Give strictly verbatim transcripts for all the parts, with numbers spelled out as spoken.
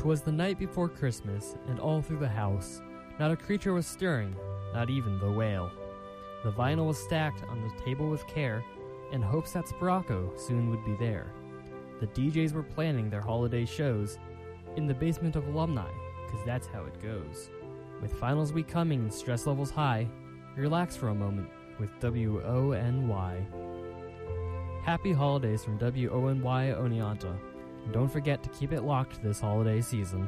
'Twas the night before Christmas, and all through the house not a creature was stirring, not even the whale. The vinyl was stacked on the table with care, in hopes that Sporacco soon would be there. The D Js were planning their holiday shows in the basement of Alumni, 'cause that's how it goes. With finals week coming and stress levels high, relax for a moment with W O N Y. Happy holidays from W O N Y Oneonta. And don't forget to keep it locked this holiday season.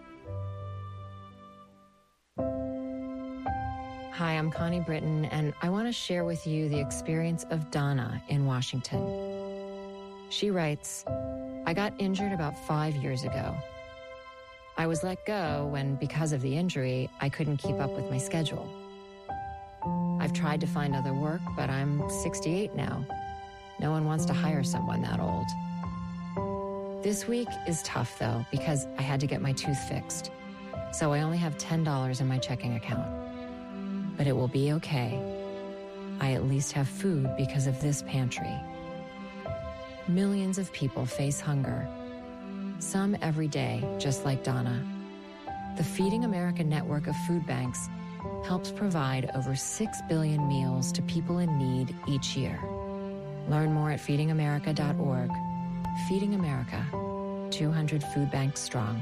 Hi, I'm Connie Britton, and I want to share with you the experience of Donna in Washington. She writes, I got injured about five years ago. I was let go when, because of the injury, I couldn't keep up with my schedule. I've tried to find other work, but I'm sixty-eight now. No one wants to hire someone that old. This week is tough, though, because I had to get my tooth fixed. So I only have ten dollars in my checking account. But it will be okay. I at least have food because of this pantry. Millions of people face hunger. Some every day, just like Donna. The Feeding America network of food banks helps provide over six billion meals to people in need each year. Learn more at feeding america dot org. Feeding America, two hundred food banks strong.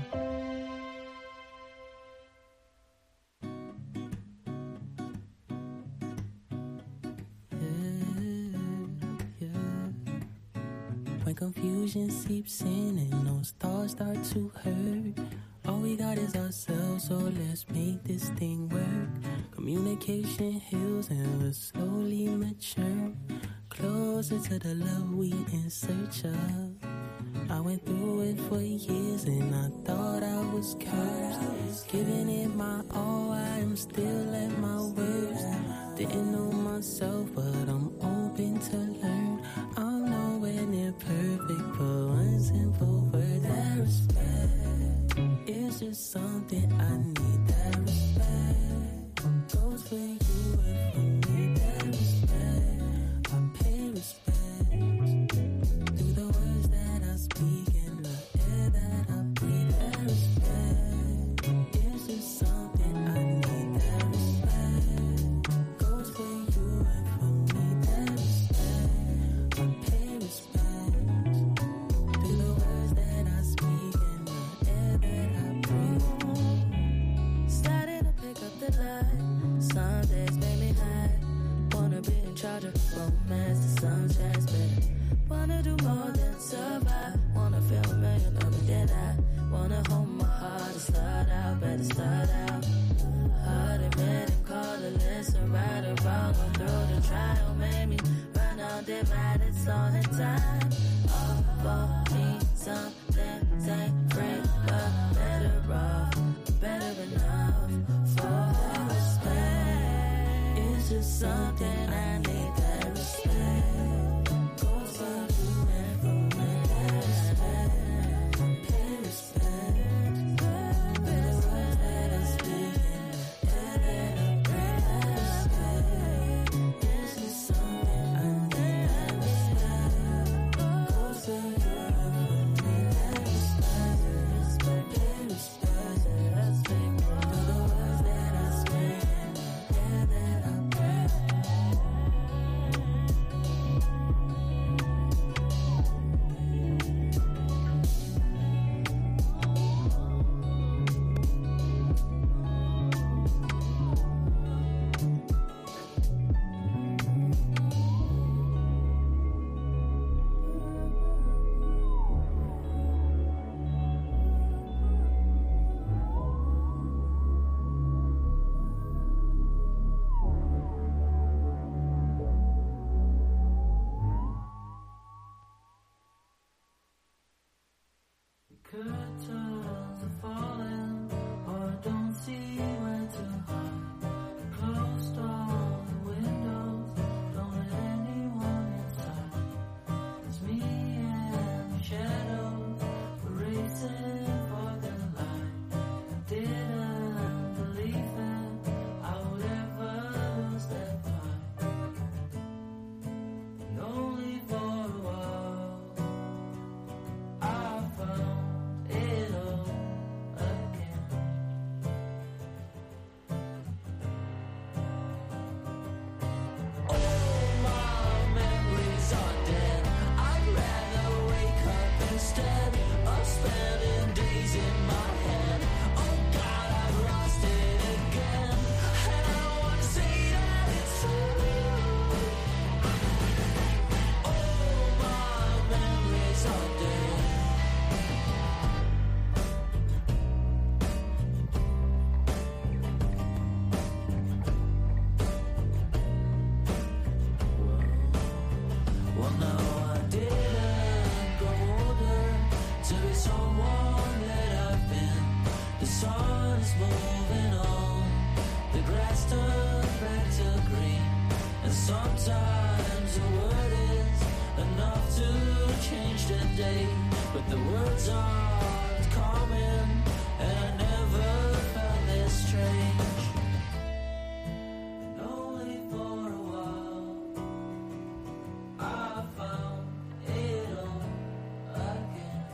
When confusion seeps in and those thoughts start to hurt, all we got is ourselves, so let's make this thing work. Communication heals and we'll slowly mature, closer to the love we in search of. I went through it for years and I thought I was cursed. Giving it my all, I am still at my worst. Didn't know myself, but I'm open to learn. I'm nowhere near perfect, but one simple word, that respect. It's just something I need, that respect. Goes for you and for me, that respect. I pay respect through the words that I speak and the air that I breathe, that respect. It's just something I need, that respect. Goes for you and for me, that respect. I pay respect through the words that I speak and the air that I breathe. Starting to pick up the line. Some days make me high. Wanna be in charge of romance, the sunshine's better. Wanna do more than survive. Wanna feel a million of me than I. Wanna hold my heart and start out, better start out. Hard admit and call the listen right or wrong. Go through the trial, made me run out, divided, it's all in time. All for me, something ain't free, but better off, better enough for respect. It's just something I need, that respect. Goes for you and for me, that respect. Pay respect. For the words that I speak and the air that I breathe, that respect. It's just something I need, that respect. Goes for you and for me, that respect. Pay respect. For the words that I speak and the air that I breathe. to green. And sometimes a word is enough to change the day. But the words aren't common, and I never felt this strange. And only for a while I found it all again.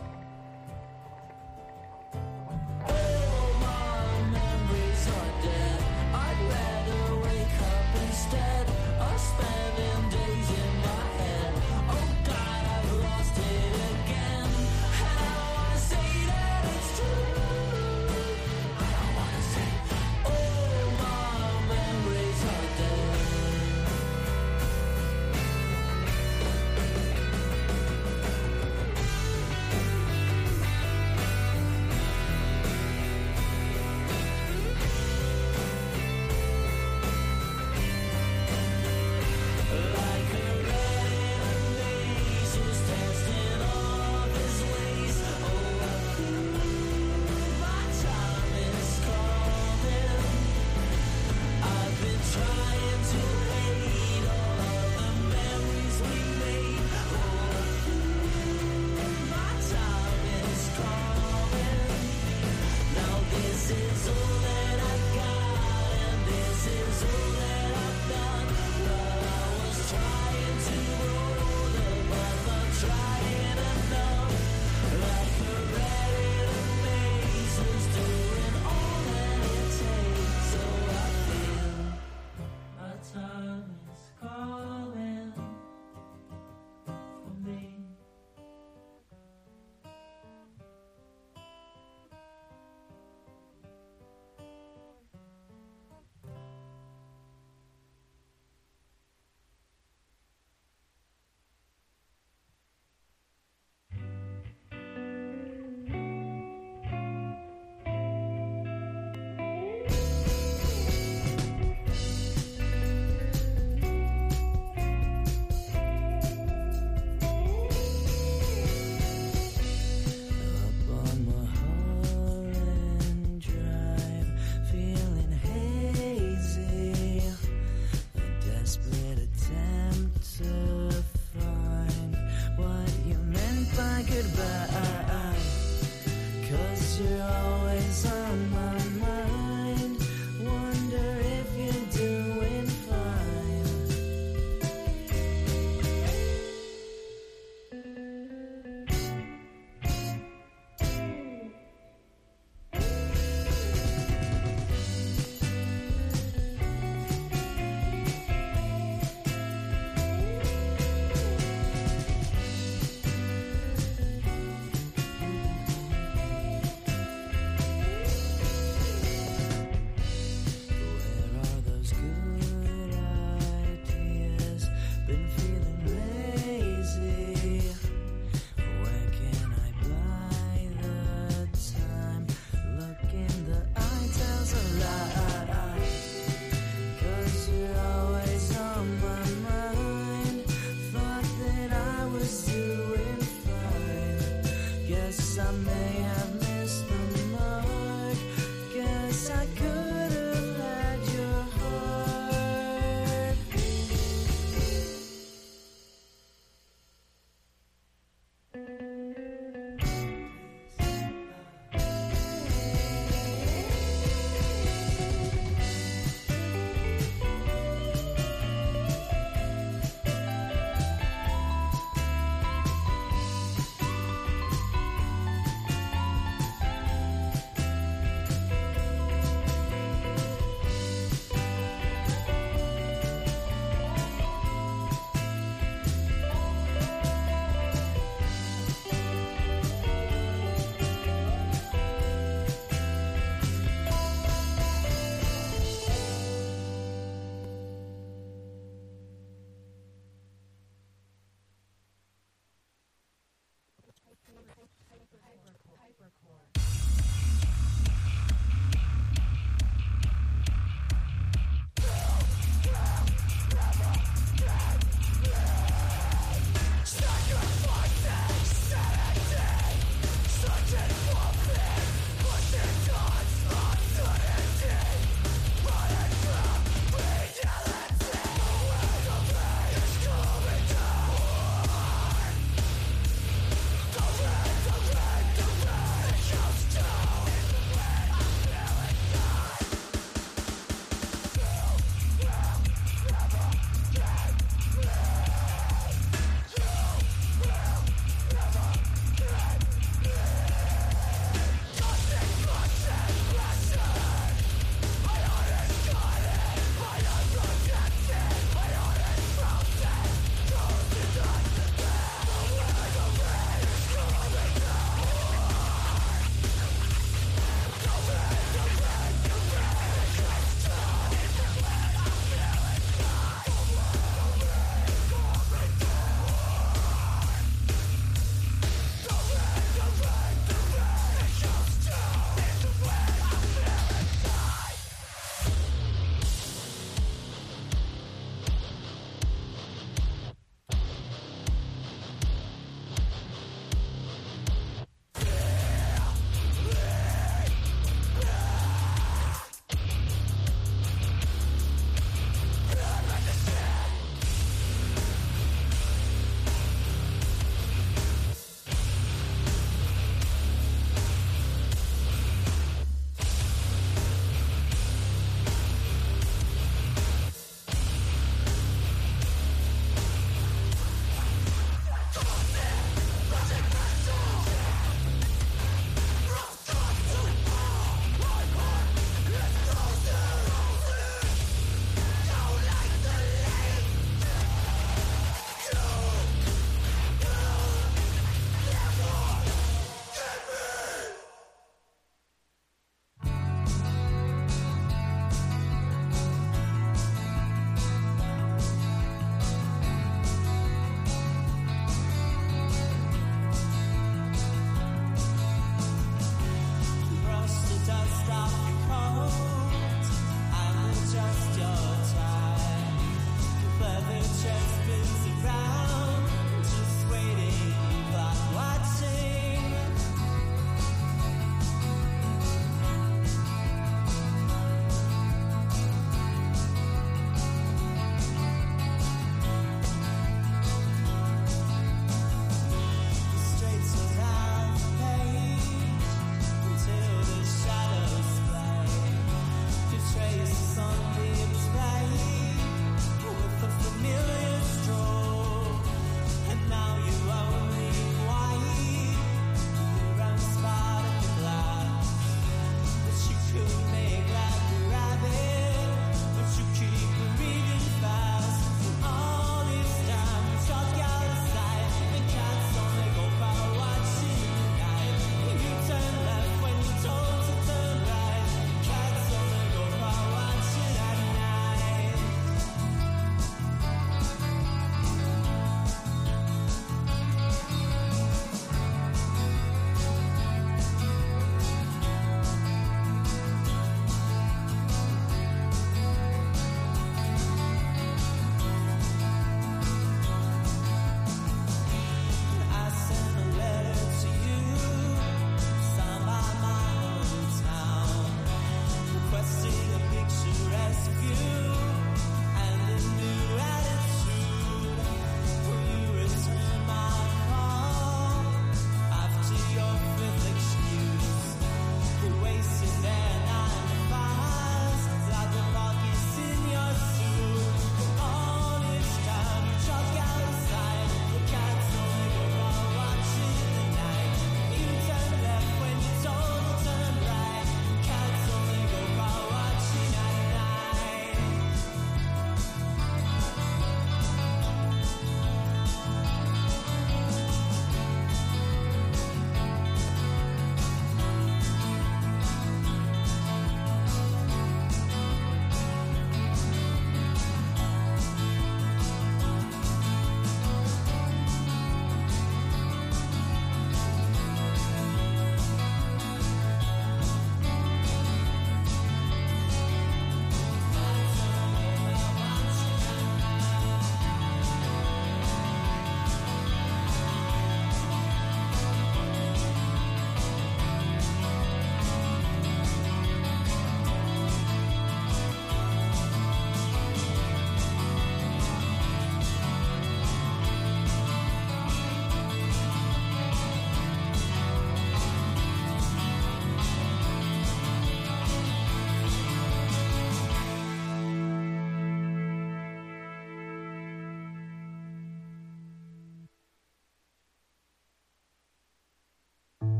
All my memories are dead. I'd rather wake up instead of spending days in my head. Oh God, I've lost it again, and I wanna say that it's true.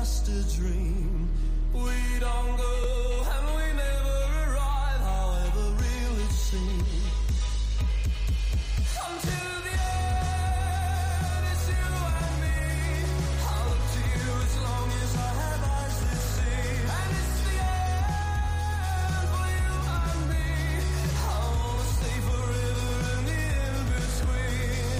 just a dream. We don't go and we never arrive, however real it seems. Until the end, it's you and me. I'll look to you as long as I have eyes to see. And it's the end for you and me. I wanna stay forever in the in-between.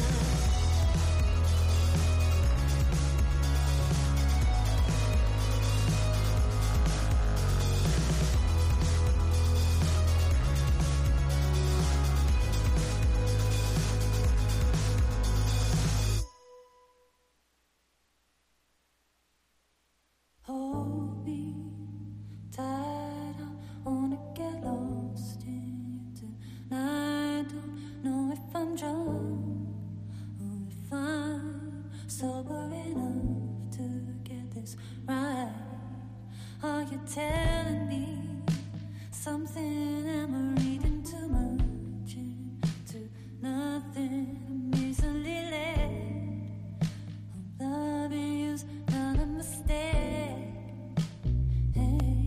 Hold me tight, I wanna get lost in you tonight. Don't know if I'm drunk or if I'm sober enough to get this right. Are you telling me something? Am I reading too much into nothing? I'm easily led. I'm loving you's not a mistake. Hey,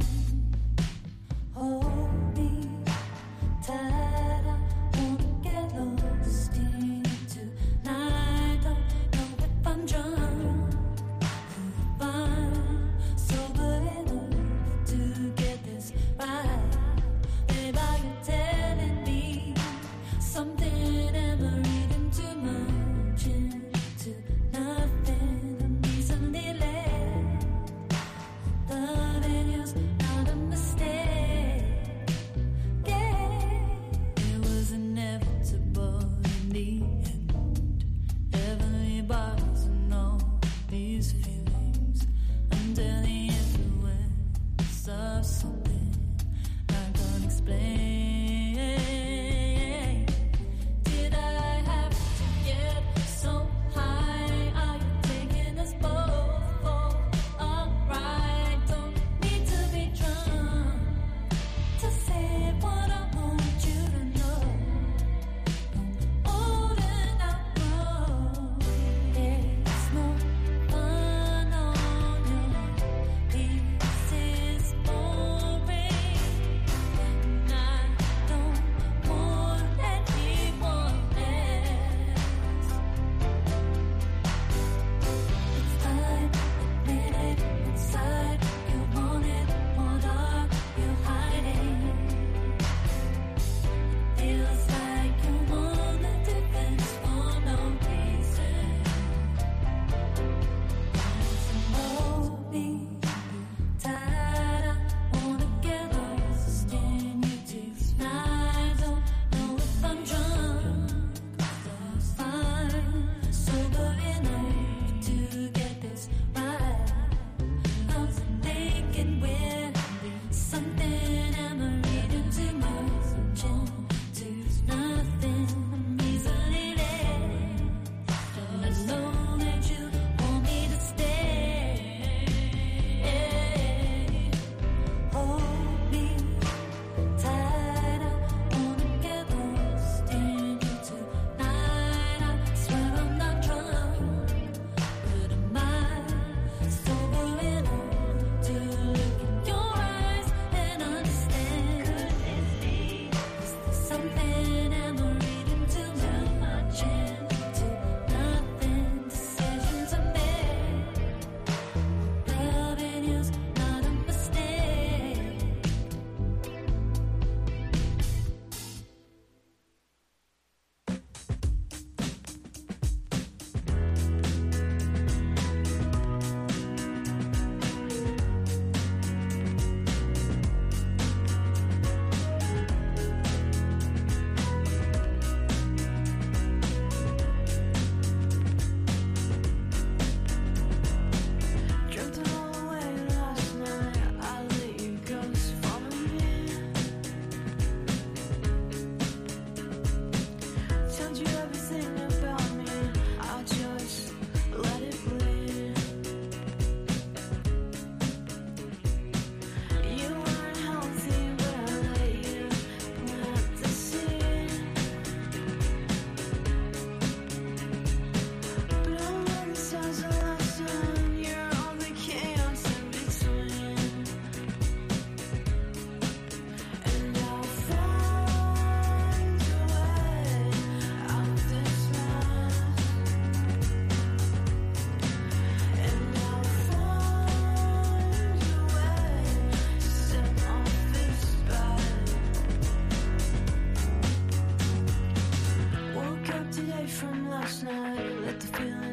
hold me tight, I wanna get lost in you tonight. Don't know if I'm drunk or if I'm sober enough to get this right.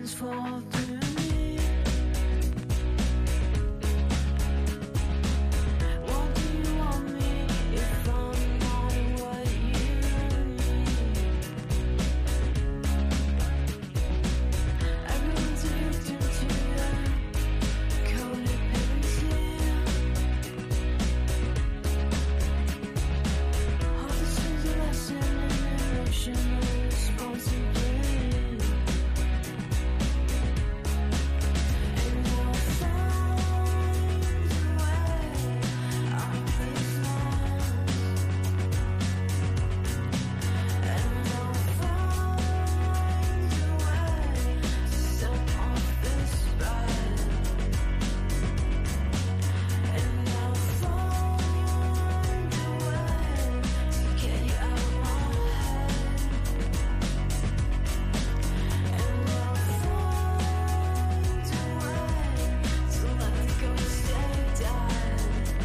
things fall through me. What do you want me if I'm not what you need? Everyone's a victim to that codependency. Hope this is a lesson in emotional responsibility. And I'll find a way out of this mess. And I'll find a way to step off this bed. And I'll find a way to get you out of my head. And I'll find a way to let the ghost stay dead.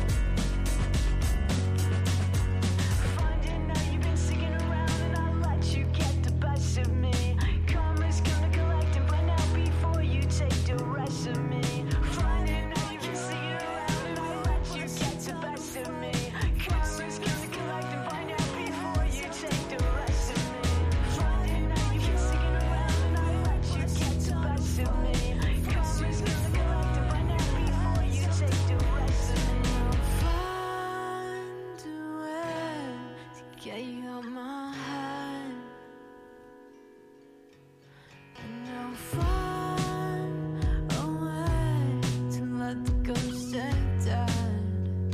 Finding out you've been sticking around and I'll let you get the best of me. Karma's gonna collect and find out before you take the rest of me. Finding out you've been sticking around and I'll let you get the best of me. Karma's gonna collect and find out before you take the rest of me. Finding out you've been sticking around and I'll let you get the best of me. Karma's gonna collect and find out before you take the rest of me. I'll find a way to get you out my head. And I'll find a way to let the ghost stay dead.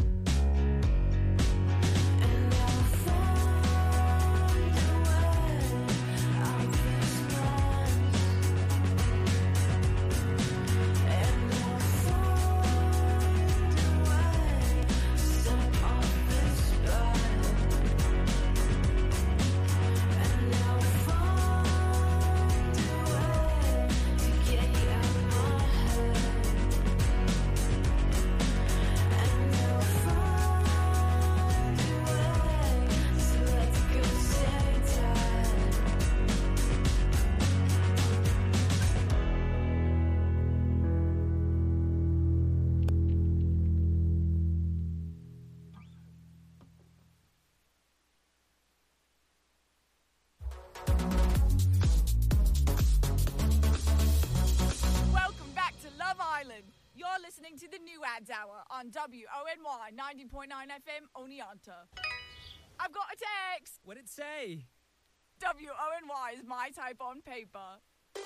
And I'll find a way out of this mess. And I'll find a way to step off this bed. And I'll find a way to get you out of my head. And I'll find a way to let the ghost stay dead. Welcome back to Love Island. You're listening to the New Ads Hour on W O N Y ninety point nine F M Oneonta. I've got a text. What'd it say? W O N Y is my type on paper.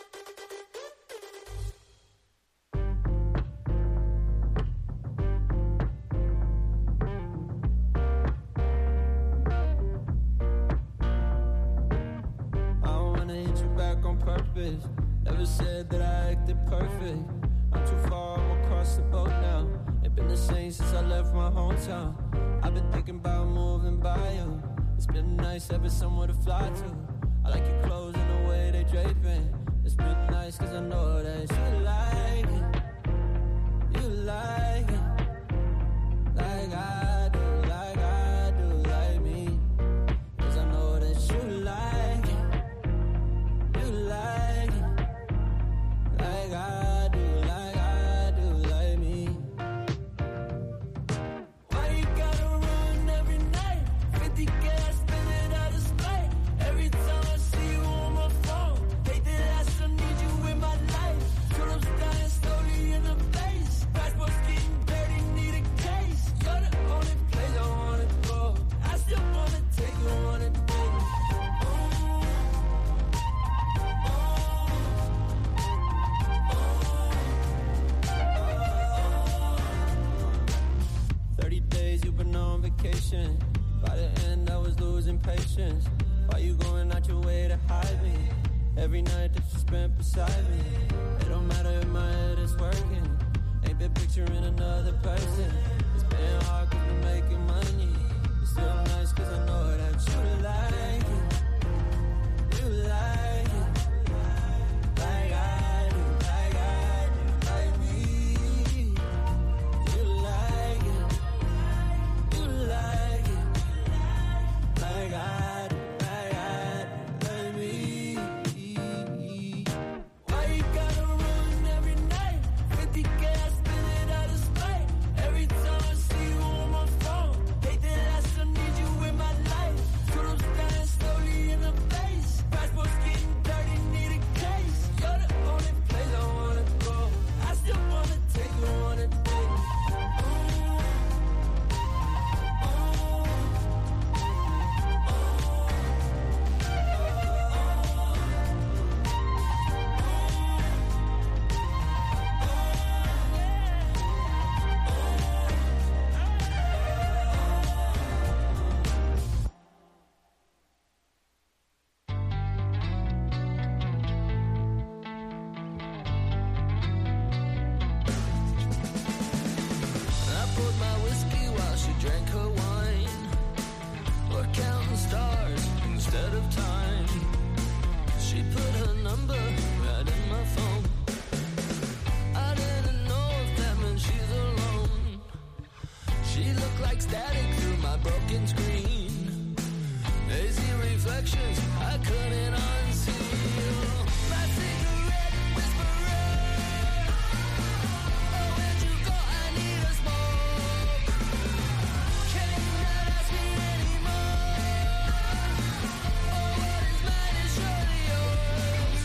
I don't wanna hit you back on purpose. Never said that I acted perfect. I'm too far, I'm across the boat now. Ain't been the same since I left my hometown. I've been thinking about moving by you. It's been nice having somewhere to fly to. I like your clothes and the way they draping. It's been nice cause I know that you like it. You like it. Like I do, like I do, like me. Cause I know that you like it. You like it. Like I do, like I do, like me. Why you gotta run every night? fifty gas, spin it out of spite. Every time I see you on my phone, hate that I still need you in my life. Tulips dying slowly in the face. Passport's getting dirty, need a case. You're the only place I wanna go. I still wanna take you on a date. thirty days you've been on vacation. By the end I was losing patience. Why you going out your way to hide me? Every night that you spent beside me. It don't matter if my head is working. Ain't been picturing another person. It's been hard cause we're making money. It's still nice cause I know that you like it. You like it. Like I do, like I do, like me. You like it. You like it. Like I do, like I do, like me. Why you gotta broken screen. Hazy reflections I couldn't unseal. My cigarette whisperer. Oh, where'd you go? I need a smoke. Can you not ask me anymore? Oh, what is mine is surely yours.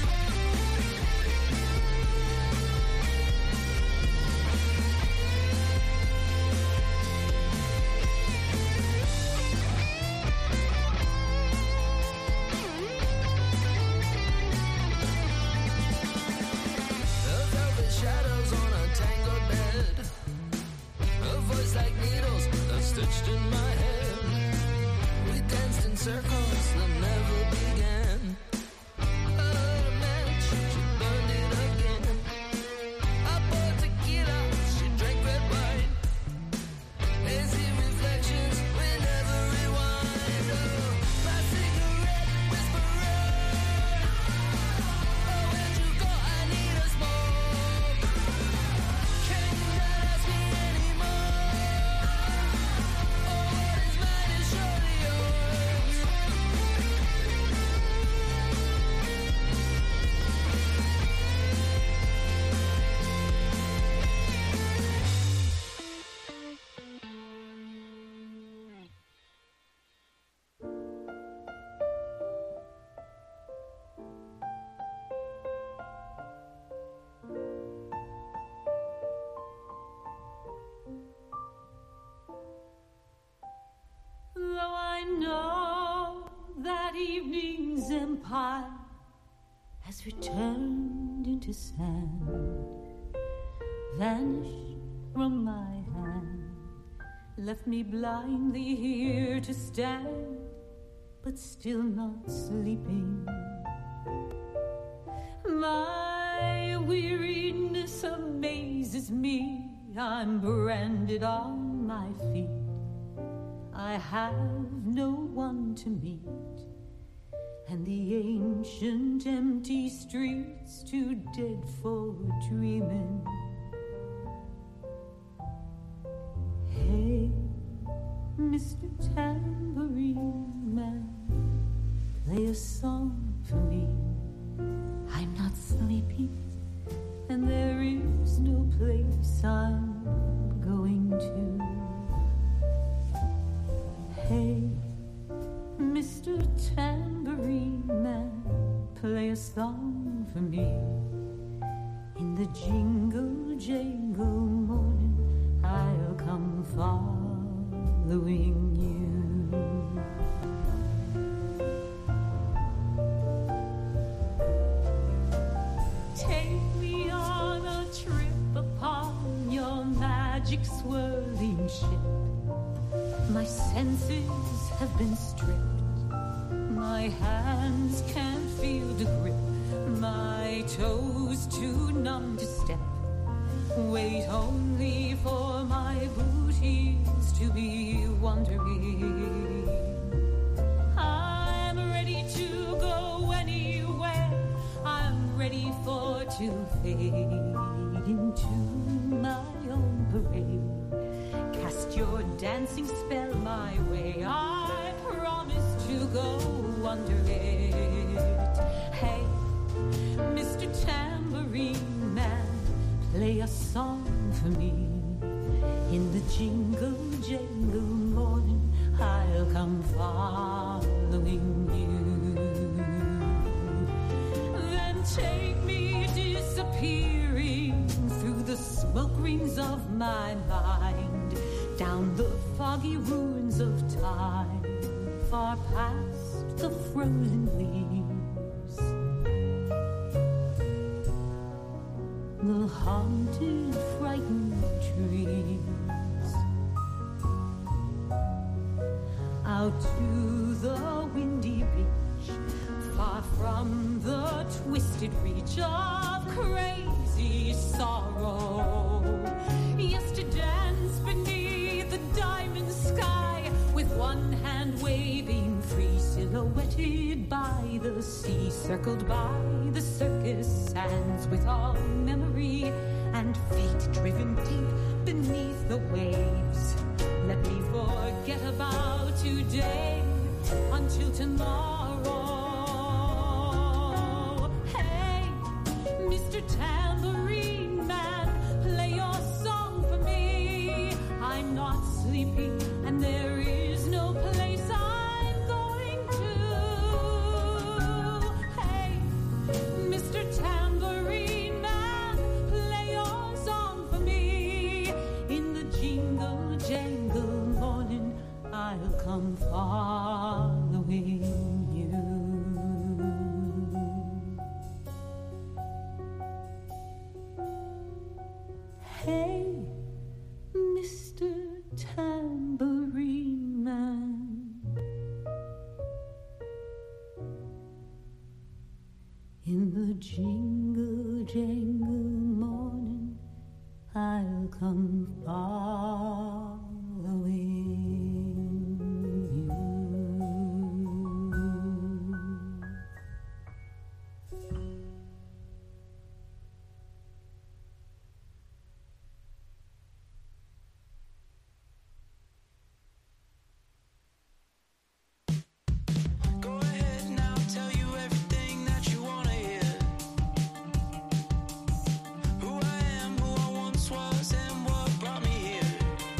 The velvet shadows on a tangled bed. A voice like needles that stitched in my head. We danced in circles that never began. I lit a match, she burned it again. I poured tequila, she drank red wine. Hazy reflections, we never rewind. Oh, my cigarette whisperer. Oh, where'd you go? I need a smoke. Can you not ask me anymore? Oh, what is mine is surely yours. Though I know that evening's empire has returned into sand, vanished from my hand, left me blindly here to stand, but still not sleeping. My weariness amazes me. I'm branded on my feet. I have no one to meet, and the ancient empty streets too dead for dreaming. Hey, Mister Tambourine Man, play a song for me. I'm not sleepy, and there is no place I'm going to. Hey, Mister Tambourine Man, play a song for me. In the jingle jangle morning, I'll come following you. Take me on a trip upon your magic swirling ship. My senses have been stripped. My hands can't feel the grip. My toes too numb to step. Wait only for my boot heels to be wandering. I'm ready to go anywhere. I'm ready for to fade into my own parade. Cast your dancing spell my way. I promise to go under it. Hey, Mister Tambourine Man, play a song for me. In the jingle jangle morning, I'll come following you. Then take me disappearing through the smoke rings of my mind, down the foggy ruins of time, far past the frozen leaves. The haunted, frightened trees. Out to the windy beach, far from the twisted reach of crazy sorrow. Yes, to dance beneath the diamond sky, with one hand waving free, silhouetted by the sea, circled by the circus sands, with all memory and feet driven deep beneath the waves. let me forget about today until tomorrow. Hey, Mister Tambourine Man, play your song for me. I'm not sleepy and there is no place I'm going to. Hey, Mister Tambourine Man, play your song for me. In the jingle jangle morning, I'll come following you. Hey, Mister Tambourine Man, in the jingle jangle morning, I'll come following you. Go ahead now, tell you everything that you wanna hear. Who I am, who I once was, and what brought me here.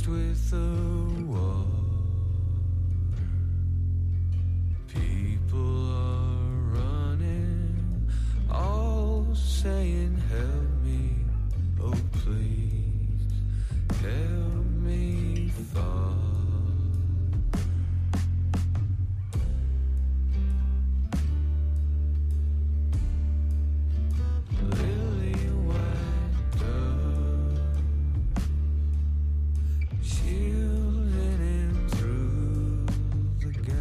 with the water. People are running, all saying, help me, oh please, help me fall. Lily white dove, shielding him through the gale.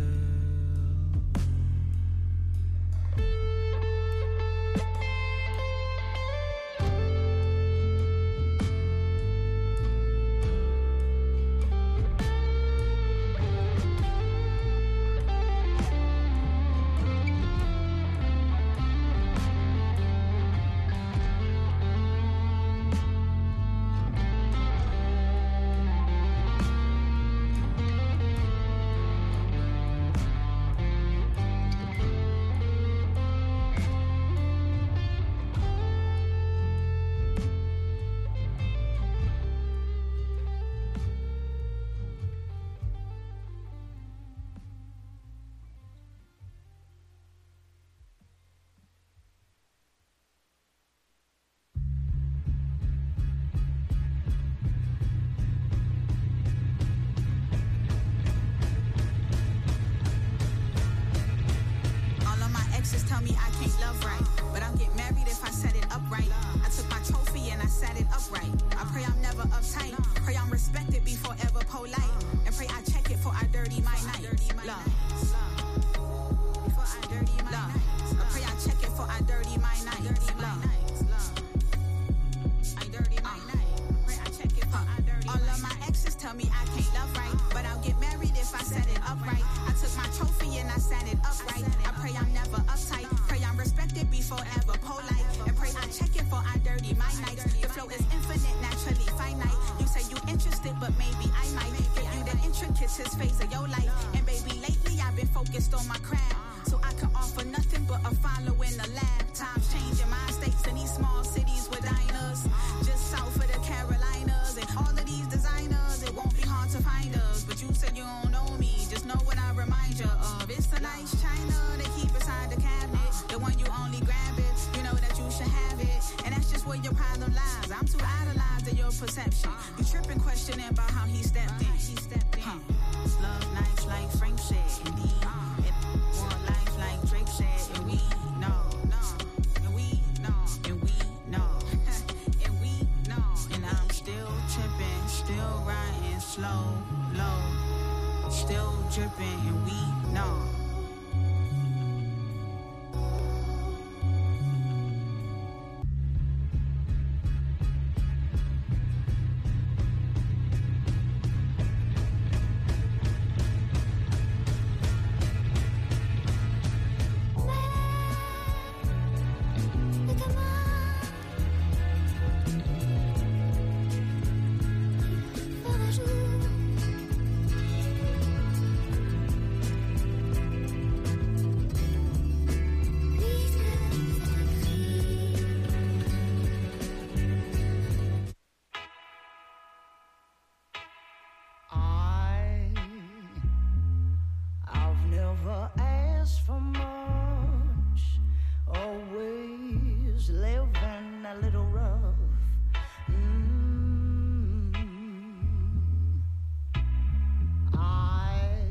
All of my exes tell me I can't love right, but I'll get married if I set it up right. I took my trophy and I sat it upright. I pray I'm never uptight. Pray I'm respected before ever polite. And pray I check it for I dirty my night. Love. Before I dirty my night. I pray I check it for I dirty my night. Love. I dirty my night. Pray I check it for I dirty. All of my exes tell me I can't love right, but I'll get married if I set it upright. I took my trophy and I sat it upright. I pray I'm never uptight. Pray I'm respected before ever polite. And pray I check it for I dirty my nights. The flow is infinite, naturally finite. You say you interested, but maybe I might give you the intricacies phase of your life. And baby, lately I've been focused on my craft, so I can offer nothing but a follow in the lab. Times changing my states in these small cities with diners, just south of the Carolinas. And all of these designers, it won't be hard to find us. But you said you don't know me, just know what I remind you of. It's a nice china they keep inside the cabinet, the one you only grab it, you know that you should have it. And that's just where your problem lies. I'm too idolized in your perception. You tripping, questioning about how he stepped in. He stepped in. Huh. Love nice like Frank said, indeed. It more life like Drake said, and we know, and we know, and we know, and we know. And I'm still tripping, still riding slow, low, still dripping, and we know. I, I've never asked for much, always living a little rough. Mm. I,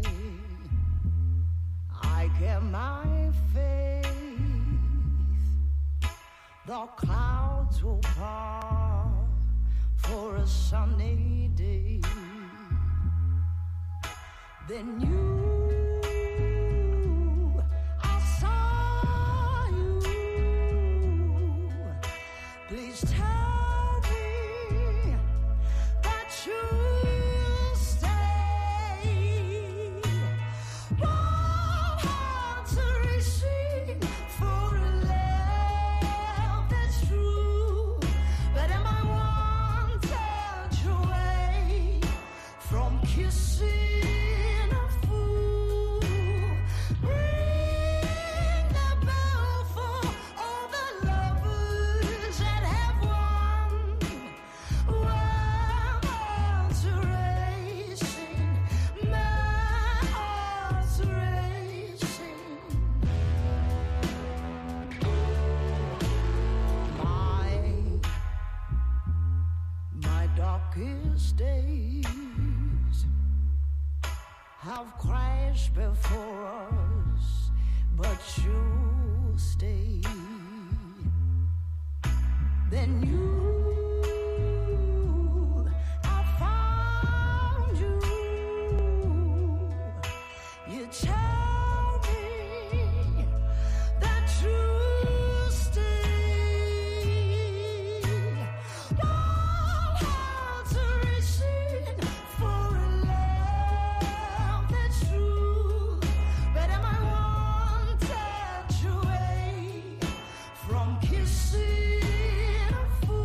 I get my faith, the clouds will part for a sunny day. Then you, I saw you. Please tell me that you'll stay. Warm heart to receive for a love that's true. But am I one touch away from kissing a fool? then you, I found you. You tell me that you stay. Your heart's reaching for a love that's true, but am I one touch away from kissing a fool?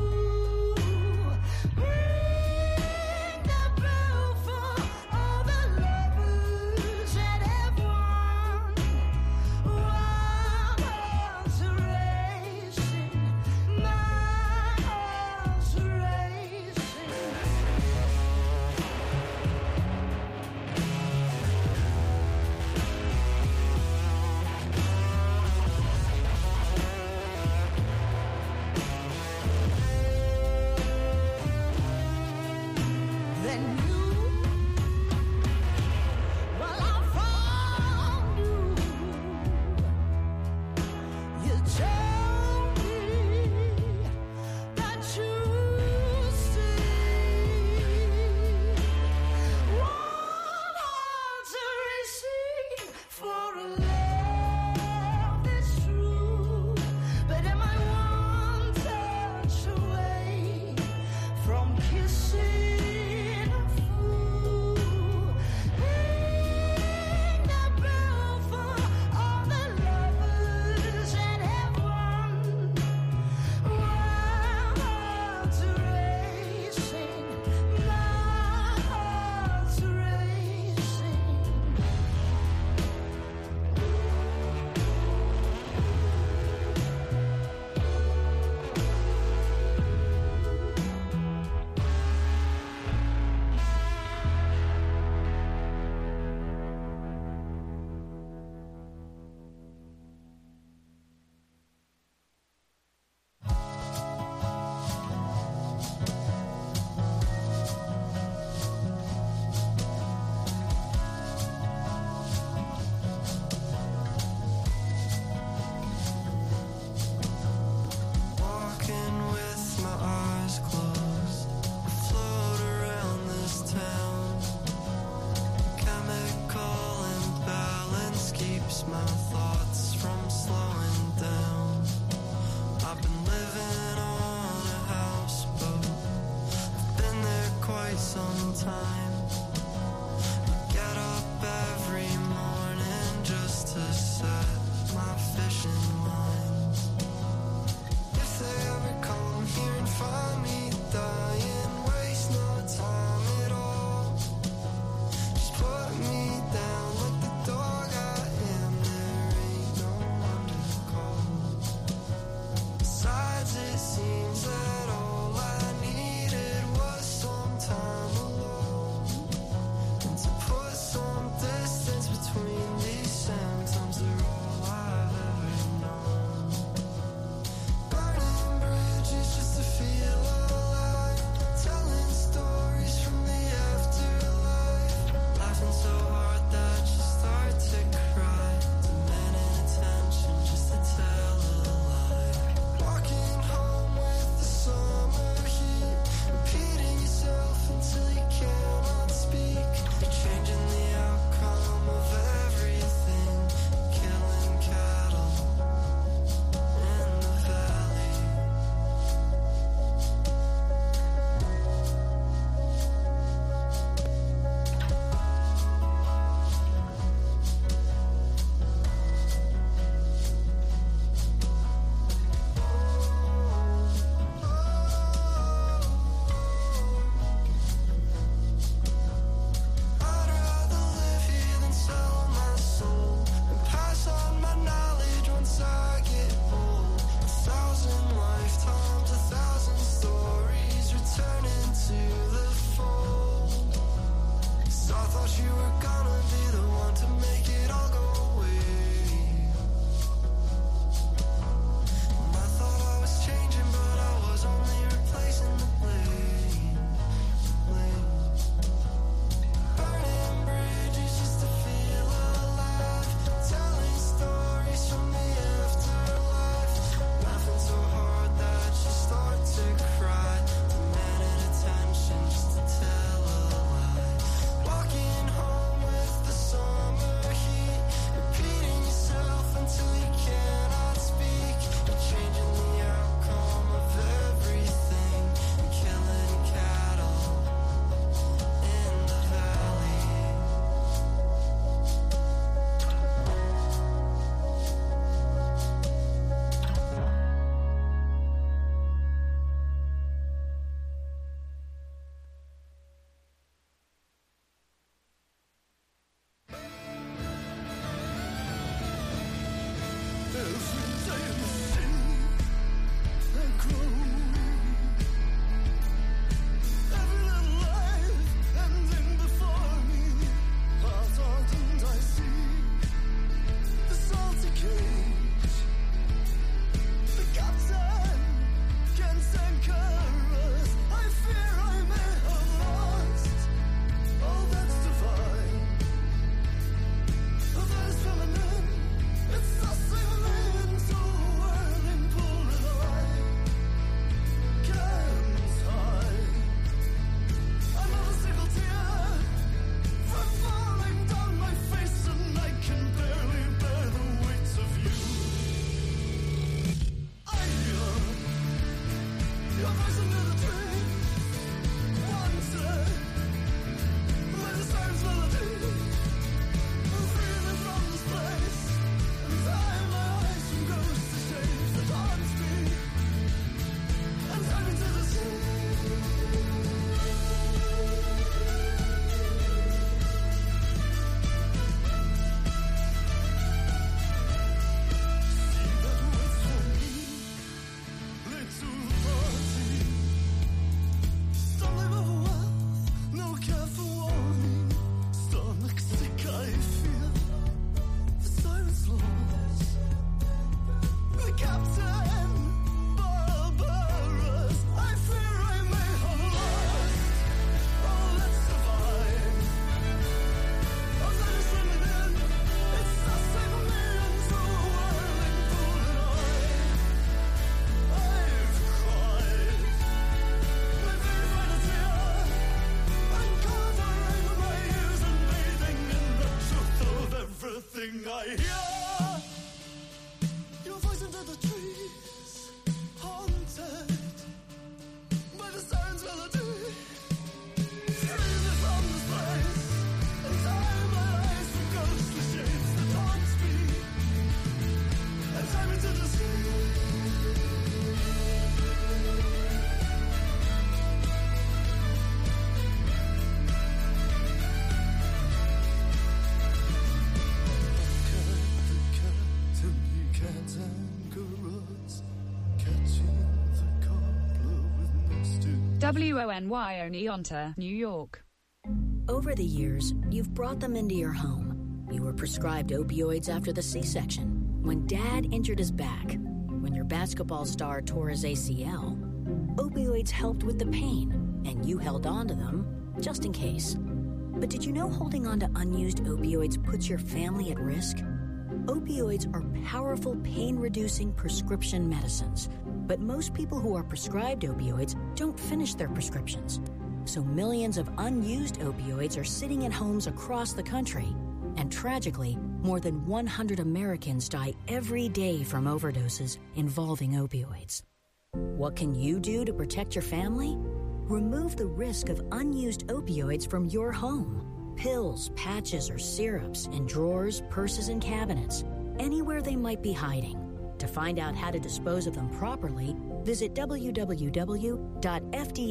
W O N Y Oneonta, New York. Over the years, you've brought them into your home. You were prescribed opioids after the C-section, when Dad injured his back, when your basketball star tore his A C L. Opioids helped with the pain, and you held on to them just in case. But did you know holding on to unused opioids puts your family at risk? Opioids are powerful pain-reducing prescription medicines, but most people who are prescribed opioids don't finish their prescriptions. So millions of unused opioids are sitting in homes across the country. And tragically, more than one hundred Americans die every day from overdoses involving opioids. What can you do to protect your family? Remove the risk of unused opioids from your home. Pills, patches, or syrups in drawers, purses, and cabinets, anywhere they might be hiding. To find out how to dispose of them properly, visit w w w dot f d a